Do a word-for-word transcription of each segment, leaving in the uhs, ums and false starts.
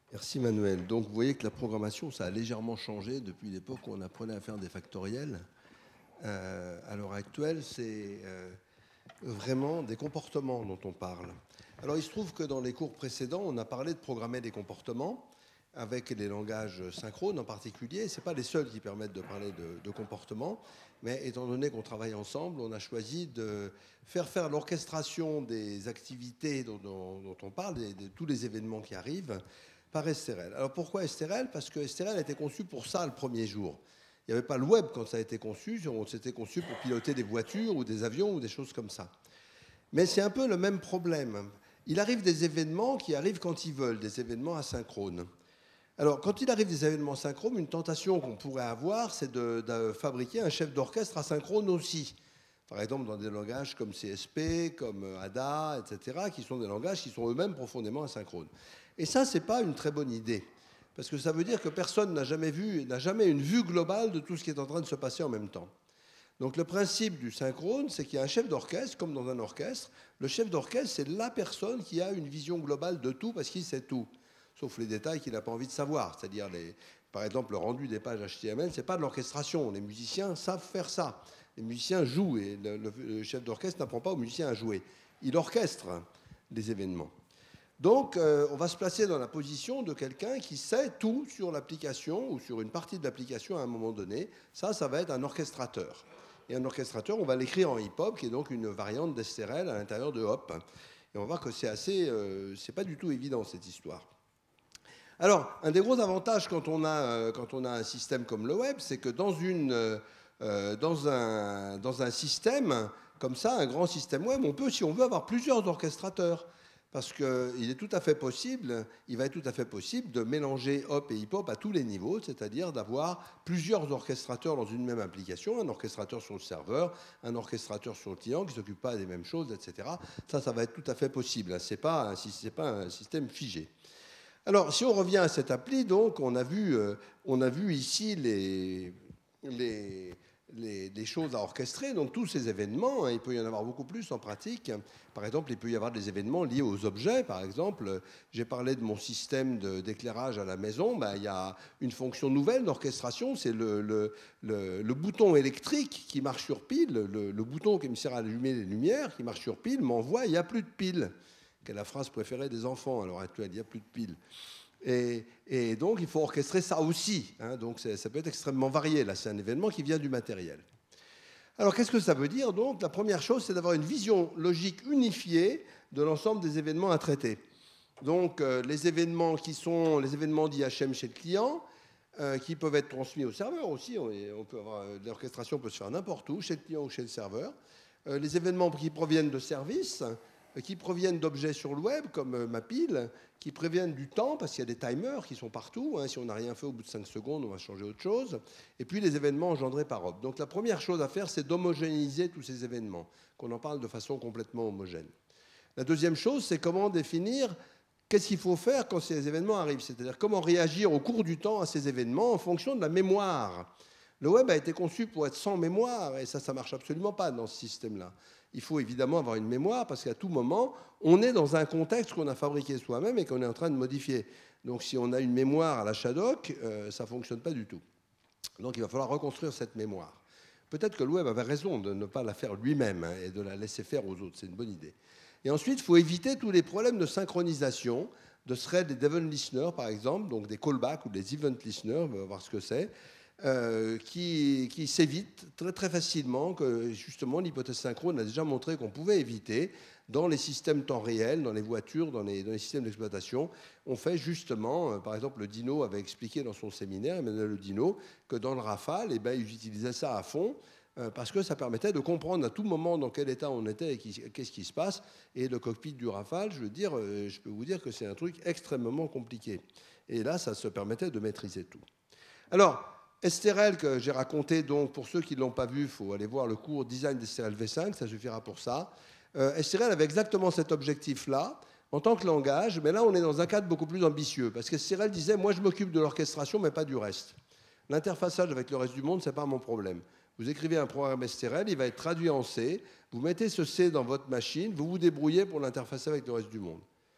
Merci Manuel. Donc vous voyez que la programmation, ça a légèrement changé depuis l'époque où on apprenait à faire des factoriels. Euh, à l'heure actuelle, c'est euh, vraiment des comportements dont on parle. Alors il se trouve que dans les cours précédents, on a parlé de programmer des comportements avec les langages synchrones en particulier. Ce n'est pas les seuls qui permettent de parler de, de comportement, mais étant donné qu'on travaille ensemble, on a choisi de faire faire l'orchestration des activités dont, dont, dont on parle, de, de tous les événements qui arrivent, par S R L. Alors pourquoi S R L? Parce que S R L a été conçu pour ça le premier jour. Il n'y avait pas le web quand ça a été conçu, c'était conçu pour piloter des voitures ou des avions ou des choses comme ça. Mais c'est un peu le même problème. Il arrive des événements qui arrivent quand ils veulent, des événements asynchrones. Alors, quand il arrive des événements synchrones, une tentation qu'on pourrait avoir, c'est de, de fabriquer un chef d'orchestre asynchrone aussi. Par exemple, dans des langages comme C S P, comme A D A, et cetera, qui sont des langages qui sont eux-mêmes profondément asynchrones. Et ça, ce n'est pas une très bonne idée. Parce que ça veut dire que personne n'a jamais vu, n'a jamais une vue globale de tout ce qui est en train de se passer en même temps. Donc le principe du synchrone, c'est qu'il y a un chef d'orchestre, comme dans un orchestre. Le chef d'orchestre, c'est la personne qui a une vision globale de tout parce qu'il sait tout, sauf les détails qu'il n'a pas envie de savoir. C'est-à-dire, les, par exemple, le rendu des pages H T M L, ce n'est pas de l'orchestration. Les musiciens savent faire ça. Les musiciens jouent et le, le, le chef d'orchestre n'apprend pas aux musiciens à jouer. Il orchestre les événements. Donc, euh, on va se placer dans la position de quelqu'un qui sait tout sur l'application ou sur une partie de l'application à un moment donné. Ça, ça va être un orchestrateur. Et un orchestrateur, on va l'écrire en hip-hop, qui est donc une variante d'S R L à l'intérieur de hop. Et on va voir que c'est assez, euh, c'est pas du tout évident cette histoire. Alors, un des gros avantages quand on a, euh, quand on a un système comme le web, c'est que dans, une, euh, dans, un, dans un système comme ça, un grand système web, on peut, si on veut, avoir plusieurs orchestrateurs. Parce qu'il est tout à fait possible, il va être tout à fait possible de mélanger hop et hip-hop à tous les niveaux, c'est-à-dire d'avoir plusieurs orchestrateurs dans une même application, un orchestrateur sur le serveur, un orchestrateur sur le client qui ne s'occupe pas des mêmes choses, et cetera. Ça, ça va être tout à fait possible. Ce n'est pas, pas un système figé. Alors, si on revient à cette appli, donc, on a vu, euh, on a vu ici les, les, les, les choses à orchestrer. Donc, tous ces événements, hein, il peut y en avoir beaucoup plus en pratique. Par exemple, il peut y avoir des événements liés aux objets. Par exemple, j'ai parlé de mon système de, d'éclairage à la maison. Ben, il y a une fonction nouvelle d'orchestration, c'est le, le, le, le bouton électrique qui marche sur pile. Le, le bouton qui me sert à allumer les lumières, qui marche sur pile, m'envoie, il n'y a plus de pile. Qui est la phrase préférée des enfants à l'heure actuelle, il n'y a plus de piles. Et, et donc, il faut orchestrer ça aussi. Hein, donc, ça peut être extrêmement varié. Là, c'est un événement qui vient du matériel. Alors, qu'est-ce que ça veut dire? Donc, la première chose, c'est d'avoir une vision logique unifiée de l'ensemble des événements à traiter. Donc, euh, les événements qui sont les événements d'I H M chez le client, euh, qui peuvent être transmis au serveur aussi. On, on peut avoir, l'orchestration peut se faire n'importe où, chez le client ou chez le serveur. Euh, les événements qui proviennent de services, qui proviennent d'objets sur le web, comme ma pile, qui proviennent du temps, parce qu'il y a des timers qui sont partout. Hein, si on n'a rien fait au bout de cinq secondes, on va changer autre chose. Et puis les événements engendrés par hop. Donc la première chose à faire, c'est d'homogénéiser tous ces événements, qu'on en parle de façon complètement homogène. La deuxième chose, c'est comment définir qu'est-ce qu'il faut faire quand ces événements arrivent, c'est-à-dire comment réagir au cours du temps à ces événements en fonction de la mémoire. Le web a été conçu pour être sans mémoire, et ça, ça ne marche absolument pas dans ce système-là. Il faut évidemment avoir une mémoire parce qu'à tout moment, on est dans un contexte qu'on a fabriqué soi-même et qu'on est en train de modifier. Donc si on a une mémoire à la Shadok, euh, ça ne fonctionne pas du tout. Donc il va falloir reconstruire cette mémoire. Peut-être que le web avait raison de ne pas la faire lui-même hein, et de la laisser faire aux autres. C'est une bonne idée. Et ensuite, il faut éviter tous les problèmes de synchronisation, de thread et d'event listener, par exemple, donc des callbacks ou des event listeners, on va voir ce que c'est. Euh, qui, qui s'évite très, très facilement, que justement l'hypothèse synchrone a déjà montré qu'on pouvait éviter dans les systèmes temps réel, dans les voitures, dans les, dans les systèmes d'exploitation. On fait justement, euh, par exemple, le Dino avait expliqué dans son séminaire, Emmanuel Le Dino, que dans le Rafale, eh ben, ils utilisaient ça à fond, euh, parce que ça permettait de comprendre à tout moment dans quel état on était et qui, qu'est-ce qui se passe. Et le cockpit du Rafale, je veux dire, euh, je peux vous dire que c'est un truc extrêmement compliqué. Et là, ça se permettait de maîtriser tout. Alors, S T R L que j'ai raconté, donc pour ceux qui ne l'ont pas vu, il faut aller voir le cours Design d'S T R L V cinq, ça suffira pour ça. Euh, S T R L avait exactement cet objectif-là en tant que langage, mais là on est dans un cadre beaucoup plus ambitieux, parce que S T R L disait, moi je m'occupe de l'orchestration, mais pas du reste. L'interfaçage avec le reste du monde, ce n'est pas mon problème. Vous écrivez un programme S T R L, il va être traduit en C, vous mettez ce C dans votre machine, vous vous débrouillez pour l'interfacer avec le reste du monde.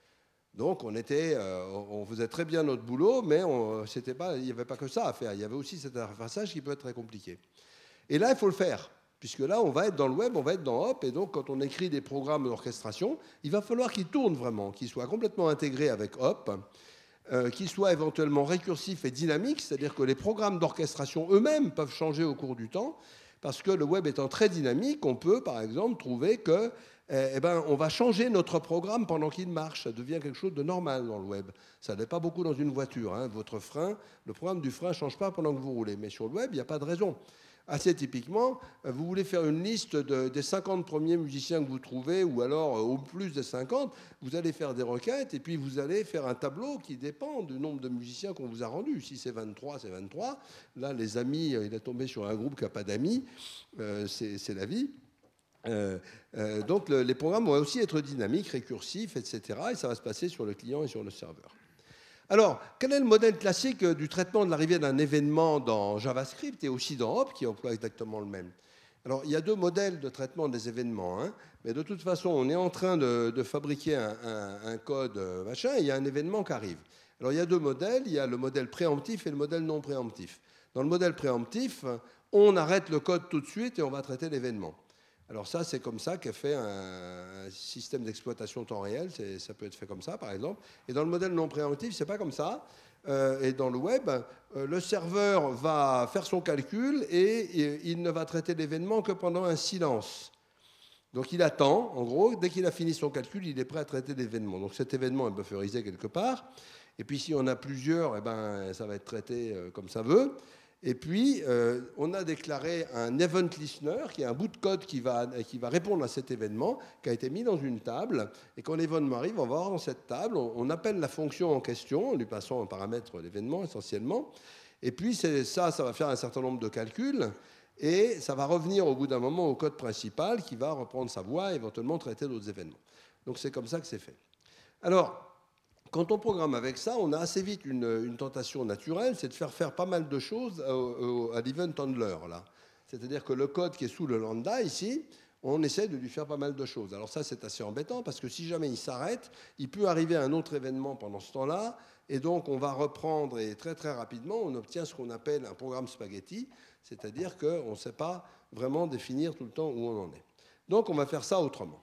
Donc on, était, euh, on faisait très bien notre boulot, mais on, c'était pas, il n'y avait pas que ça à faire. Il y avait aussi cet interfaçage qui peut être très compliqué. Et là, il faut le faire, puisque là, on va être dans le web, on va être dans Hop, et donc quand on écrit des programmes d'orchestration, il va falloir qu'ils tournent vraiment, qu'ils soient complètement intégrés avec Hop, euh, qu'ils soient éventuellement récursifs et dynamiques, c'est-à-dire que les programmes d'orchestration eux-mêmes peuvent changer au cours du temps, parce que le web étant très dynamique, on peut, par exemple, trouver que eh ben, on va changer notre programme pendant qu'il marche. Ça devient quelque chose de normal dans le web. Ça n'est pas beaucoup dans une voiture. Hein. Votre frein, le programme du frein ne change pas pendant que vous roulez. Mais sur le web, il n'y a pas de raison. Assez typiquement, vous voulez faire une liste de, des cinquante premiers musiciens que vous trouvez, ou alors au plus des cinquante, vous allez faire des requêtes, et puis vous allez faire un tableau qui dépend du nombre de musiciens qu'on vous a rendus. Si c'est vingt-trois, c'est vingt-trois. Là, les amis, il est tombé sur un groupe qui n'a pas d'amis. Euh, c'est, c'est la vie. Euh, euh, donc le, les programmes vont aussi être dynamiques, récursifs, et cetera. Et ça va se passer sur le client et sur le serveur. Alors, quel est le modèle classique du traitement de l'arrivée d'un événement dans JavaScript et aussi dans Hop qui emploie exactement le même? Alors, il y a deux modèles de traitement des événements, hein, mais de toute façon, on est en train de, de fabriquer un, un, un code machin, et il y a un événement qui arrive. Alors, il y a deux modèles, il y a le modèle préemptif et le modèle non préemptif. Dans le modèle préemptif, on arrête le code tout de suite et on va traiter l'événement. Alors ça, c'est comme ça qu'est fait un système d'exploitation temps réel. C'est, ça peut être fait comme ça, par exemple. Et dans le modèle non préemptif, c'est pas comme ça. Euh, et dans le web, euh, le serveur va faire son calcul et, et il ne va traiter l'événement que pendant un silence. Donc il attend, en gros, dès qu'il a fini son calcul, il est prêt à traiter l'événement. Donc cet événement est bufferisé quelque part. Et puis si on a plusieurs, eh ben, ça va être traité euh, comme ça veut. Et puis, euh, on a déclaré un event listener, qui est un bout de code qui va, qui va répondre à cet événement, qui a été mis dans une table. Et quand l'événement arrive, on va voir dans cette table, on, on appelle la fonction en question, en lui passant un paramètre l'événement essentiellement. Et puis, c'est, ça, ça va faire un certain nombre de calculs. Et ça va revenir au bout d'un moment au code principal, qui va reprendre sa voie et éventuellement traiter d'autres événements. Donc, c'est comme ça que c'est fait. Alors, quand on programme avec ça, on a assez vite une, une tentation naturelle, c'est de faire faire pas mal de choses au, au, à l'event handler, là. C'est-à-dire que le code qui est sous le lambda, ici, on essaie de lui faire pas mal de choses. Alors ça, c'est assez embêtant, parce que si jamais il s'arrête, il peut arriver un autre événement pendant ce temps-là, et donc on va reprendre, et très très rapidement, on obtient ce qu'on appelle un programme spaghetti, c'est-à-dire qu'on ne sait pas vraiment définir tout le temps où on en est. Donc on va faire ça autrement.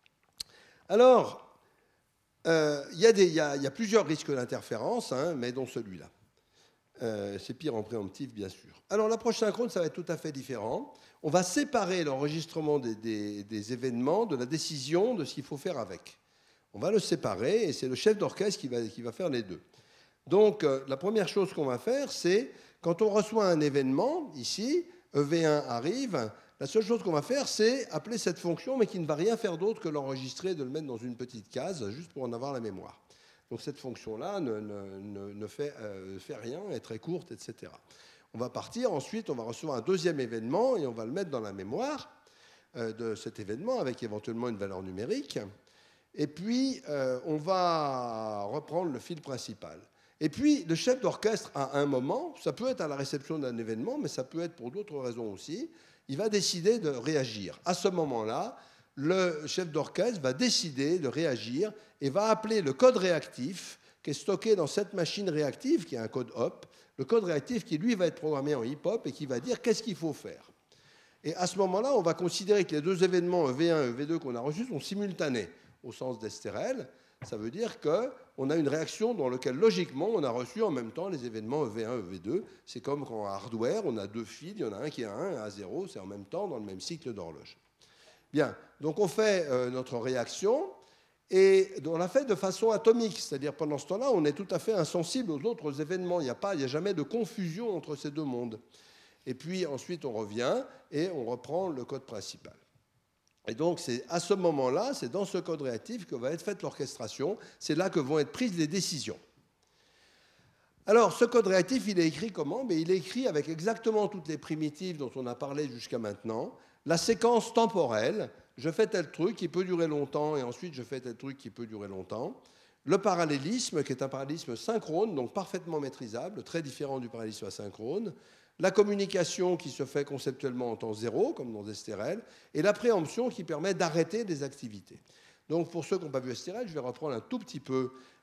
Alors, il euh, y, y, y a plusieurs risques d'interférence, hein, mais dont celui-là. Euh, c'est pire en préemptif, bien sûr. Alors, l'approche synchrone, ça va être tout à fait différent. On va séparer l'enregistrement des, des, des événements de la décision de ce qu'il faut faire avec. On va le séparer, et c'est le chef d'orchestre qui va, qui va faire les deux. Donc, euh, la première chose qu'on va faire, c'est, quand on reçoit un événement, ici, E V un arrive, la seule chose qu'on va faire, c'est appeler cette fonction, mais qui ne va rien faire d'autre que l'enregistrer, de le mettre dans une petite case, juste pour en avoir la mémoire. Donc cette fonction-là ne, ne, ne fait, euh, fait rien, est très courte, et cetera. On va partir, ensuite on va recevoir un deuxième événement, et on va le mettre dans la mémoire euh, de cet événement, avec éventuellement une valeur numérique. Et puis, euh, on va reprendre le fil principal. Et puis, le chef d'orchestre, à un moment, ça peut être à la réception d'un événement, mais ça peut être pour d'autres raisons aussi, il va décider de réagir. À ce moment-là, le chef d'orchestre va décider de réagir et va appeler le code réactif qui est stocké dans cette machine réactive, qui est un code hop, le code réactif qui, lui, va être programmé en hip-hop et qui va dire qu'est-ce qu'il faut faire. Et à ce moment-là, on va considérer que les deux événements E V un et E V deux qu'on a reçus sont simultanés, au sens d'Estérel. Ça veut dire qu'on a une réaction dans laquelle, logiquement, on a reçu en même temps les événements E V un et E V deux. C'est comme quand en hardware, on a deux fils, il y en a un qui est à un et un à zéro, c'est en même temps dans le même cycle d'horloge. Bien, donc on fait euh, notre réaction, et on l'a fait de façon atomique, c'est-à-dire pendant ce temps-là, on est tout à fait insensible aux autres événements. Il n'y a pas, il n'y a jamais de confusion entre ces deux mondes. Et puis ensuite, on revient et on reprend le code principal. Et donc, c'est à ce moment-là, c'est dans ce code réactif que va être faite l'orchestration. C'est là que vont être prises les décisions. Alors, ce code réactif, il est écrit comment? Mais il est écrit avec exactement toutes les primitives dont on a parlé jusqu'à maintenant. La séquence temporelle, je fais tel truc qui peut durer longtemps, et ensuite je fais tel truc qui peut durer longtemps. Le parallélisme, qui est un parallélisme synchrone, donc parfaitement maîtrisable, très différent du parallélisme asynchrone. La communication qui se fait conceptuellement en temps zéro, comme dans Estérel, et la préemption qui permet d'arrêter des activités. Donc pour ceux qui n'ont pas vu Estérel, je vais reprendre un tout petit peu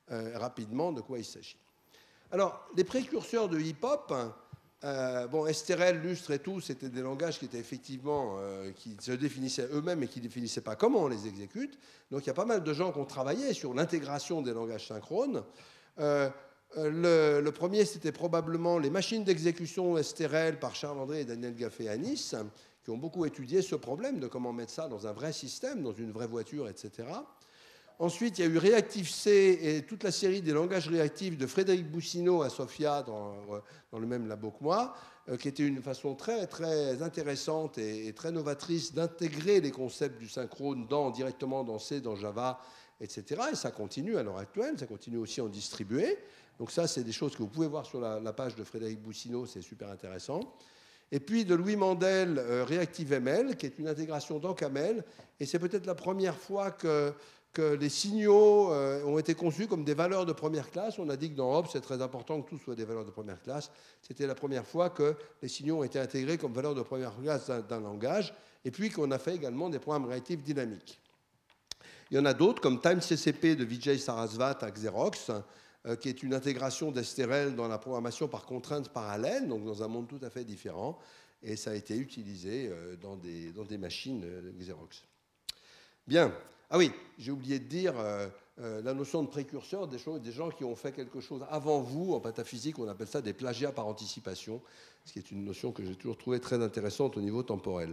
euh, rapidement de quoi il s'agit. Alors, les précurseurs de hip-hop, euh, bon, Esterel, Lustre et tout, c'était des langages qui étaient effectivement, euh, qui se définissaient eux-mêmes et qui ne définissaient pas comment on les exécute. Donc, il y a pas mal de gens qui ont travaillé sur l'intégration des langages synchrones. Euh, le, le premier, c'était probablement les machines d'exécution Esterel par Charles André et Daniel Gaffé à Nice, qui ont beaucoup étudié ce problème de comment mettre ça dans un vrai système, dans une vraie voiture, et cetera. Ensuite, il y a eu Reactive-C et toute la série des langages réactifs de Frédéric Boussineau à Sofia, dans, dans le même labo que moi, euh, qui était une façon très, très intéressante et, et très novatrice d'intégrer les concepts du synchrone dans, directement dans C, dans Java, et cetera. Et ça continue à l'heure actuelle, ça continue aussi en distribué. Donc ça, c'est des choses que vous pouvez voir sur la, la page de Frédéric Boussineau, c'est super intéressant. Et puis de Louis Mandel, euh, Reactive-M L, qui est une intégration dans Camel. Et c'est peut-être la première fois que... que les signaux euh, ont été conçus comme des valeurs de première classe. On a dit que dans Hop, c'est très important que tout soit des valeurs de première classe. C'était la première fois que les signaux ont été intégrés comme valeurs de première classe d'un, d'un langage, et puis qu'on a fait également des programmes réactifs dynamiques. Il y en a d'autres, comme TimeCCP de Vijay Saraswat à Xerox, euh, qui est une intégration d'Esterel dans la programmation par contrainte parallèle, donc dans un monde tout à fait différent, et ça a été utilisé euh, dans, des, dans des machines euh, Xerox. Bien. Ah oui, j'ai oublié de dire euh, euh, la notion de précurseur, des, choses, des gens qui ont fait quelque chose avant vous. En pataphysique, on appelle ça des plagiats par anticipation, ce qui est une notion que j'ai toujours trouvée très intéressante au niveau temporel.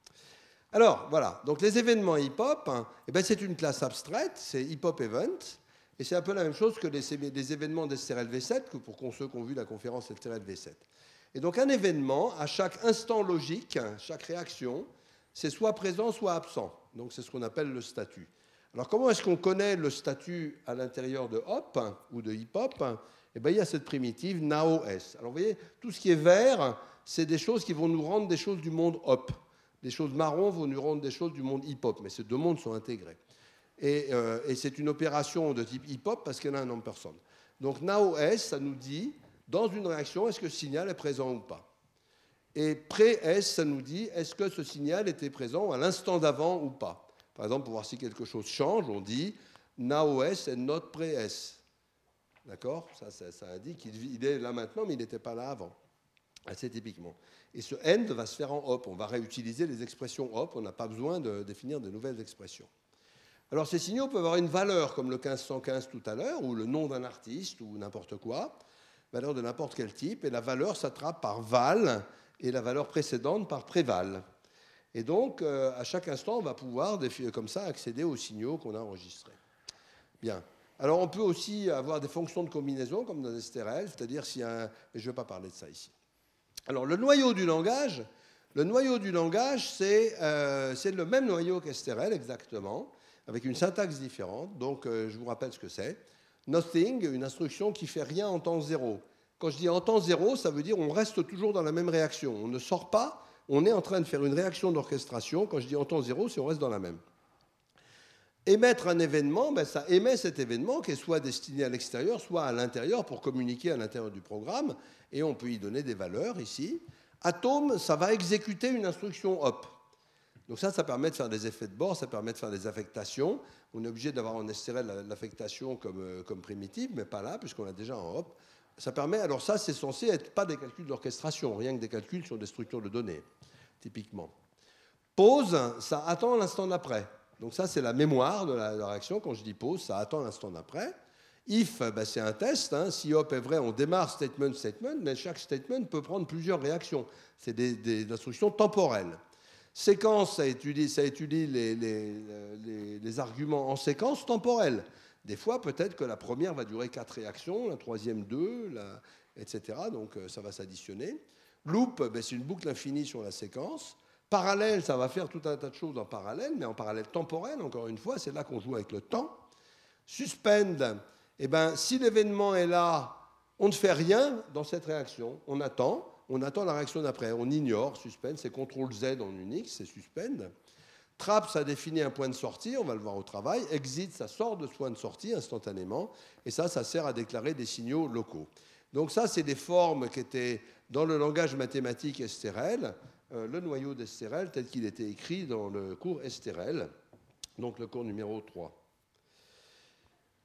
Alors, voilà, donc les événements hip-hop, hein, eh ben, c'est une classe abstraite, c'est hip-hop event, et c'est un peu la même chose que les, les événements d'Esterel V sept, que pour ceux qui ont vu la conférence Esterel V sept. Et donc un événement, à chaque instant logique, chaque réaction, c'est soit présent, soit absent. Donc c'est ce qu'on appelle le statut. Alors comment est-ce qu'on connaît le statut à l'intérieur de Hop ou de hip-hop? Eh bien, il y a cette primitive NaOS. Alors vous voyez, tout ce qui est vert, c'est des choses qui vont nous rendre des choses du monde Hop. Les choses marron vont nous rendre des choses du monde hip-hop, mais ces deux mondes sont intégrés. Et, euh, et c'est une opération de type hip-hop parce qu'elle a un nom de personne. Donc NaOS, ça nous dit, dans une réaction, est-ce que ce signal est présent ou pas? Et pré-S, ça nous dit, est-ce que ce signal était présent à l'instant d'avant ou pas? Par exemple, pour voir si quelque chose change, on dit NaOS and not pré-S. D'accord? ça, ça, ça indique qu'il est là maintenant, mais il n'était pas là avant. Assez typiquement. Et ce end va se faire en hop. On va réutiliser les expressions hop. On n'a pas besoin de définir de nouvelles expressions. Alors, ces signaux peuvent avoir une valeur, comme le quinze cent quinze tout à l'heure, ou le nom d'un artiste, ou n'importe quoi, valeur de n'importe quel type, et la valeur s'attrape par val, et la valeur précédente par préval. Et donc, euh, à chaque instant, on va pouvoir, comme ça, accéder aux signaux qu'on a enregistrés. Bien. Alors, on peut aussi avoir des fonctions de combinaison, comme dans Esterel, c'est-à-dire si un... Mais je ne vais pas parler de ça ici. Alors, le noyau du langage, le noyau du langage, c'est, euh, c'est le même noyau qu'Esterel, exactement, avec une syntaxe différente. Donc, euh, je vous rappelle ce que c'est. Nothing, une instruction qui ne fait rien en temps zéro. Quand je dis en temps zéro, ça veut dire on reste toujours dans la même réaction. On ne sort pas, on est en train de faire une réaction d'orchestration. Quand je dis en temps zéro, c'est on reste dans la même. Émettre un événement, ben ça émet cet événement qui est soit destiné à l'extérieur, soit à l'intérieur pour communiquer à l'intérieur du programme. Et on peut y donner des valeurs ici. Atome, ça va exécuter une instruction hop. Donc ça, ça permet de faire des effets de bord, ça permet de faire des affectations. On est obligé d'avoir en Esterel l'affectation comme, comme primitive, mais pas là, puisqu'on a déjà en hop. Ça permet, alors ça, c'est censé être pas des calculs d'orchestration, rien que des calculs sur des structures de données, typiquement. Pause, ça attend l'instant d'après. Donc ça, c'est la mémoire de la, de la réaction. Quand je dis pause, ça attend l'instant d'après. If, ben c'est un test. Hein. Si hop est vrai, on démarre statement, statement, mais chaque statement peut prendre plusieurs réactions. C'est des, des instructions temporelles. Séquence, ça étudie, ça étudie les, les, les, les arguments en séquence temporelle. Des fois, peut-être que la première va durer quatre réactions, la troisième deux, la, et cetera. Donc, ça va s'additionner. Loop, ben, c'est une boucle infinie sur la séquence. Parallèle, ça va faire tout un tas de choses en parallèle, mais en parallèle temporel, encore une fois, c'est là qu'on joue avec le temps. Suspend, eh ben, si l'événement est là, on ne fait rien dans cette réaction. On attend, on attend la réaction d'après. On ignore, suspend, c'est contrôle Z en Unix, c'est suspend. Trap, ça définit un point de sortie, on va le voir au travail. Exit, ça sort de ce point de sortie instantanément. Et ça, ça sert à déclarer des signaux locaux. Donc ça, c'est des formes qui étaient dans le langage mathématique Esterel, euh, le noyau d'Esterel tel qu'il était écrit dans le cours Esterel, donc le cours numéro trois.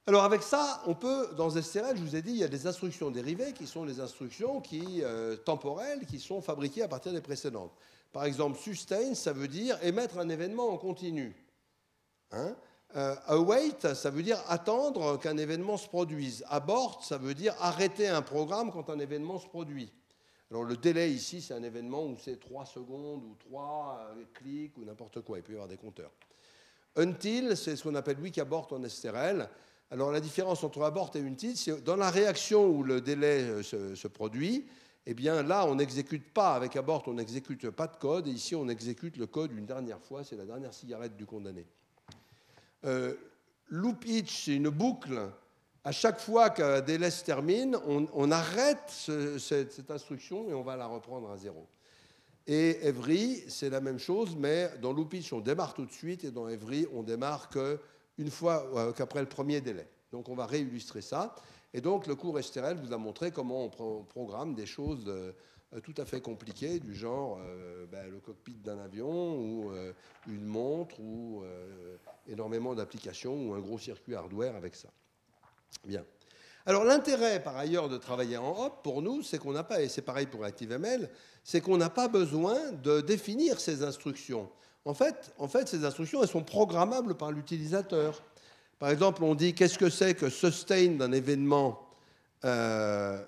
Alors avec ça, on peut, dans S T R L, je vous ai dit, il y a des instructions dérivées qui sont les instructions qui, euh, temporelles qui sont fabriquées à partir des précédentes. Par exemple, sustain, ça veut dire émettre un événement en continu. Hein? Euh, await, ça veut dire attendre qu'un événement se produise. Abort, ça veut dire arrêter un programme quand un événement se produit. Alors le délai ici, c'est un événement où c'est trois secondes ou trois euh, clics ou n'importe quoi. Il peut y avoir des compteurs. Until, c'est ce qu'on appelle weak abort en S T R L. Alors la différence entre abort et until, c'est dans la réaction où le délai se, se produit, eh bien là, on n'exécute pas, avec abort, on n'exécute pas de code, et ici, on exécute le code une dernière fois, c'est la dernière cigarette du condamné. Euh, loop each, c'est une boucle. À chaque fois qu'un délai se termine, on, on arrête ce, cette, cette instruction et on va la reprendre à zéro. Et every, c'est la même chose, mais dans loop each, on démarre tout de suite, et dans every, on démarre qu'une fois euh, qu'après le premier délai. Donc on va réillustrer ça. Et donc le cours S T R L vous a montré comment on, pro- on programme des choses euh, tout à fait compliquées, du genre euh, ben, le cockpit d'un avion, ou euh, une montre, ou euh, énormément d'applications, ou un gros circuit hardware avec ça. Bien. Alors l'intérêt par ailleurs de travailler en hop pour nous, c'est qu'on n'a pas, et c'est pareil pour ActiveML, c'est qu'on n'a pas besoin de définir ces instructions. En fait, en fait, ces instructions, elles sont programmables par l'utilisateur. Par exemple, on dit qu'est-ce que c'est que sustain d'un événement euh...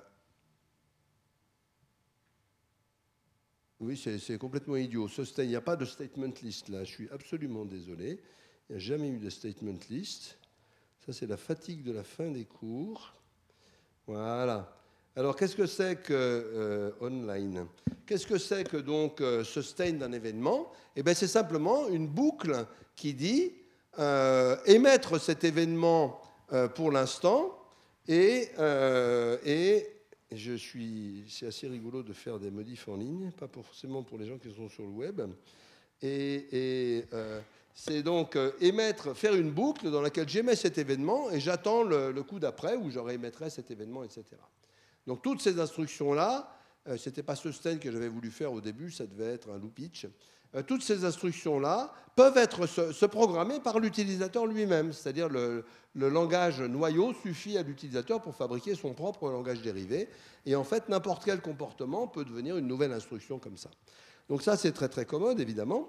Oui, c'est, c'est complètement idiot. Sustain, il n'y a pas de statement list là, je suis absolument désolé. Il n'y a jamais eu de statement list. Ça, c'est la fatigue de la fin des cours. Voilà. Alors, qu'est-ce que c'est que euh, online? Qu'est-ce que c'est que donc euh, sustain d'un événement? Eh bien, c'est simplement une boucle qui dit euh, émettre cet événement euh, pour l'instant et, euh, et je suis, c'est assez rigolo de faire des modifs en ligne, pas forcément pour les gens qui sont sur le web. Et, et euh, c'est donc euh, émettre, faire une boucle dans laquelle j'émets cet événement et j'attends le, le coup d'après où je réémettrai cet événement, et cetera. Donc toutes ces instructions-là, euh, ce n'était pas sustain que j'avais voulu faire au début, ça devait être un loop each. Euh, toutes ces instructions-là peuvent être se, se programmer par l'utilisateur lui-même, c'est-à-dire le, le langage noyau suffit à l'utilisateur pour fabriquer son propre langage dérivé. Et en fait, n'importe quel comportement peut devenir une nouvelle instruction comme ça. Donc ça, c'est très très commode, évidemment.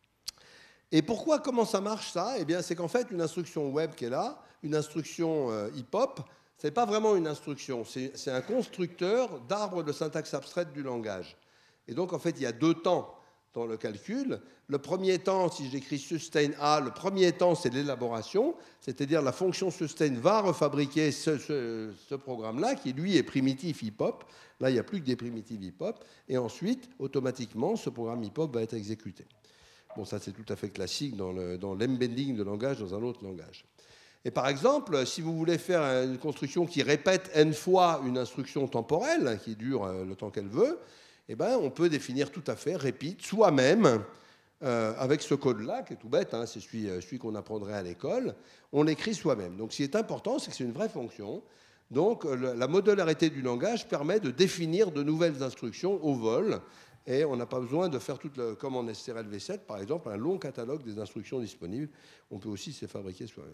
Et pourquoi, comment ça marche ça? Eh bien, c'est qu'en fait, une instruction web qui est là, une instruction euh, hip-hop, ce n'est pas vraiment une instruction, c'est, c'est un constructeur d'arbre de syntaxe abstraite du langage. Et donc, en fait, il y a deux temps dans le calcul. Le premier temps, si j'écris sustain A, le premier temps, c'est l'élaboration, c'est-à-dire la fonction sustain va refabriquer ce, ce, ce programme-là, qui lui est primitif hip-hop. Là, il n'y a plus que des primitives hip-hop. Et ensuite, automatiquement, ce programme hip-hop va être exécuté. Bon, ça, c'est tout à fait classique dans, le, dans l'embedding de langage dans un autre langage. Et par exemple, si vous voulez faire une construction qui répète n fois une instruction temporelle, qui dure le temps qu'elle veut, eh ben, on peut définir tout à fait repeat soi-même euh, avec ce code-là, qui est tout bête, hein, c'est celui, celui qu'on apprendrait à l'école. On l'écrit soi-même. Donc, ce qui est important, c'est que c'est une vraie fonction. Donc, le, la modularité du langage permet de définir de nouvelles instructions au vol. Et on n'a pas besoin de faire tout le, comme en S T R L v sept, par exemple, un long catalogue des instructions disponibles. On peut aussi se les fabriquer soi-même.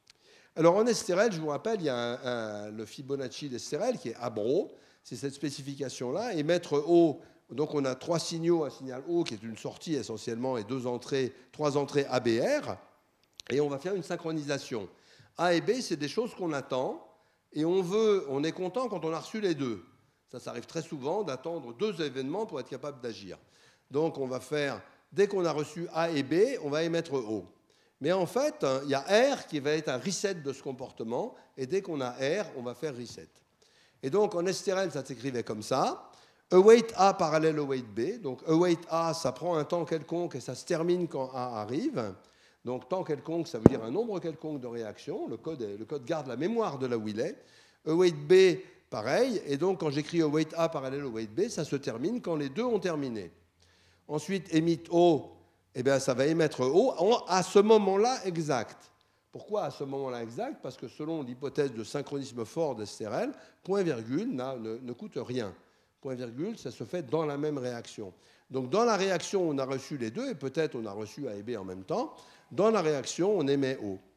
Alors en S T R L, je vous rappelle, il y a un, un, le Fibonacci d'S T R L qui est abro. C'est cette spécification-là. Et mettre O, donc on a trois signaux, un signal O qui est une sortie essentiellement et deux entrées, trois entrées A B R. Et on va faire une synchronisation. A et B, c'est des choses qu'on attend. Et on veut, on est content quand on a reçu les deux. Ça, ça arrive très souvent d'attendre deux événements pour être capable d'agir. Donc, on va faire, dès qu'on a reçu A et B, on va émettre O. Mais en fait, il y a R qui va être un reset de ce comportement, et dès qu'on a R, on va faire reset. Et donc, en S T R L, ça s'écrivait comme ça. Await A parallèle await B. Donc, await A, ça prend un temps quelconque et ça se termine quand A arrive. Donc, temps quelconque, ça veut dire un nombre quelconque de réactions. Le code, le code garde la mémoire de là où il est. Await B, pareil, et donc quand j'écris await A parallèle await B, ça se termine quand les deux ont terminé. Ensuite, emit O, eh bien, ça va émettre O à ce moment-là exact. Pourquoi à ce moment-là exact? Parce que selon l'hypothèse de synchronisme fort d'S T R L, point virgule ne, ne coûte rien. Point virgule, ça se fait dans la même réaction. Donc dans la réaction, on a reçu les deux, et peut-être on a reçu A et B en même temps. Dans la réaction, on émet O.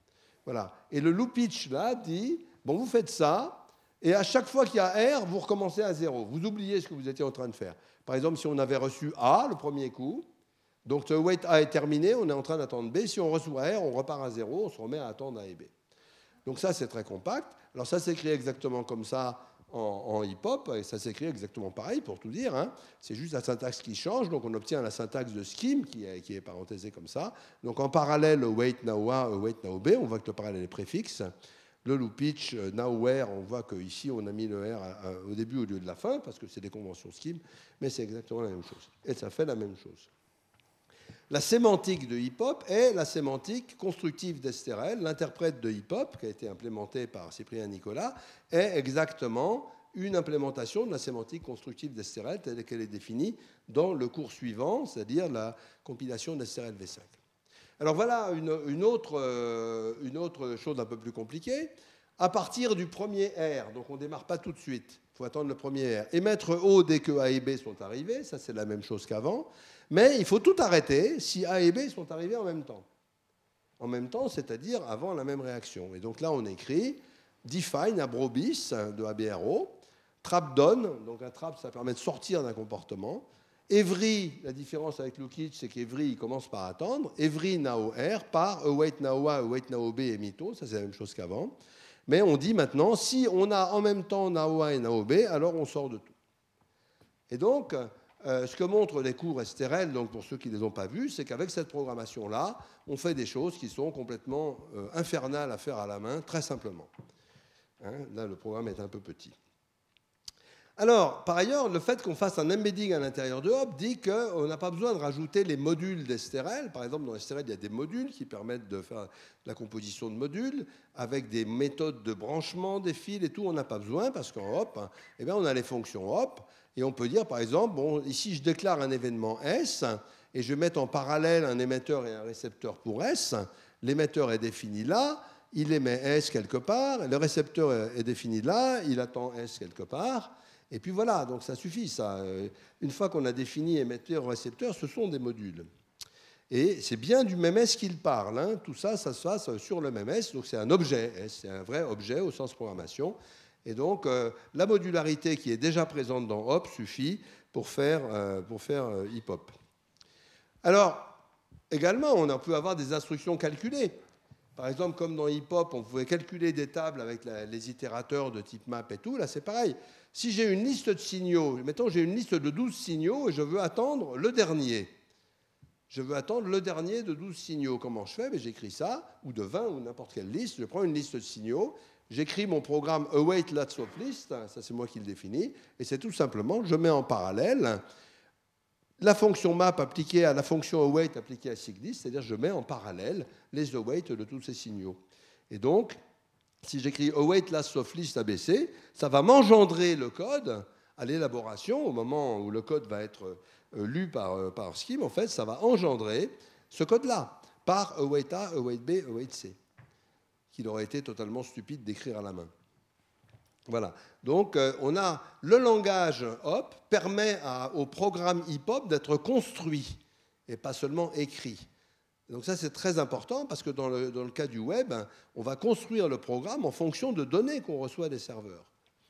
Voilà. Et le loop each, là, dit, bon, vous faites ça, et à chaque fois qu'il y a R, vous recommencez à zéro. Vous oubliez ce que vous étiez en train de faire. Par exemple, si on avait reçu A le premier coup, donc le wait A est terminé, on est en train d'attendre B. Si on reçoit R, on repart à zéro, on se remet à attendre A et B. Donc ça, c'est très compact. Alors ça s'écrit exactement comme ça en, en hip-hop, et ça s'écrit exactement pareil, pour tout dire. Hein. C'est juste la syntaxe qui change, donc on obtient la syntaxe de scheme, qui est, qui est parenthésée comme ça. Donc en parallèle, wait now A, wait now B, on voit que le parallèle est préfixe. Le loop each, now where, on voit qu'ici, on a mis le R au début au lieu de la fin, parce que c'est des conventions scheme, mais c'est exactement la même chose. Et ça fait la même chose. La sémantique de hip-hop est la sémantique constructive d'Esterel. L'interprète de hip-hop, qui a été implémenté par Cyprien Nicolas, est exactement une implémentation de la sémantique constructive d'Esterel telle qu'elle est définie dans le cours suivant, c'est-à-dire la compilation d'Esterel V cinq. Alors voilà une, une, autre, euh, une autre chose un peu plus compliquée. À partir du premier R, donc on ne démarre pas tout de suite, il faut attendre le premier R, et mettre O dès que A et B sont arrivés, ça c'est la même chose qu'avant, mais il faut tout arrêter si A et B sont arrivés en même temps. En même temps, c'est-à-dire avant la même réaction. Et donc là on écrit define abrobis de A B R O, trap done, donc un trap ça permet de sortir d'un comportement, every, la différence avec Lukic, c'est qu'every il commence par attendre, every now R par await now A, await now B et mito, ça c'est la même chose qu'avant. Mais on dit maintenant, si on a en même temps now A et now B, alors on sort de tout. Et donc, euh, ce que montrent les cours Esterel, donc pour ceux qui ne les ont pas vus, c'est qu'avec cette programmation-là, on fait des choses qui sont complètement euh, infernales à faire à la main, très simplement. Hein, là, le programme est un peu petit. Alors, par ailleurs, le fait qu'on fasse un embedding à l'intérieur de Hop dit qu'on n'a pas besoin de rajouter les modules d'Esterel. Par exemple, dans Esterel, il y a des modules qui permettent de faire la composition de modules avec des méthodes de branchement des fils et tout. On n'a pas besoin parce qu'en Hop, eh bien, on a les fonctions Hop et on peut dire, par exemple, bon, ici, je déclare un événement S et je vais mettre en parallèle un émetteur et un récepteur pour S. L'émetteur est défini là, il émet S quelque part, le récepteur est défini là, il attend S quelque part. Et puis voilà, donc ça suffit, ça. Une fois qu'on a défini émetteur-récepteur, ce sont des modules. Et c'est bien du même S qu'il parle. Hein. Tout ça, ça se passe sur le même S, donc c'est un objet S, c'est un vrai objet au sens programmation. Et donc, euh, la modularité qui est déjà présente dans Hop suffit pour faire, euh, pour faire euh, hip-hop. Alors, également, on peut avoir des instructions calculées. Par exemple, comme dans hip-hop, on pouvait calculer des tables avec la, les itérateurs de type map et tout. Là, c'est pareil. Si j'ai une liste de signaux, mettons j'ai une liste de douze signaux et je veux attendre le dernier. Je veux attendre le dernier de douze signaux. Comment je fais? Ben, j'écris ça, ou de vingt, ou n'importe quelle liste. Je prends une liste de signaux, j'écris mon programme await lots of list, ça c'est moi qui le définis, et c'est tout simplement, je mets en parallèle la fonction map appliquée à la fonction await appliquée à seekList, c'est-à-dire je mets en parallèle les await de tous ces signaux. Et donc, si j'écris await last of list A B C, ça va m'engendrer le code à l'élaboration, au moment où le code va être lu par, par Scheme, en fait, ça va engendrer ce code-là par await A, await B, await C, qu'il aurait été totalement stupide d'écrire à la main. Voilà. Donc, euh, on a le langage Hop permet à, au programme hip-hop d'être construit et pas seulement écrit. Donc ça, c'est très important parce que dans le, dans le cas du web, on va construire le programme en fonction de données qu'on reçoit des serveurs.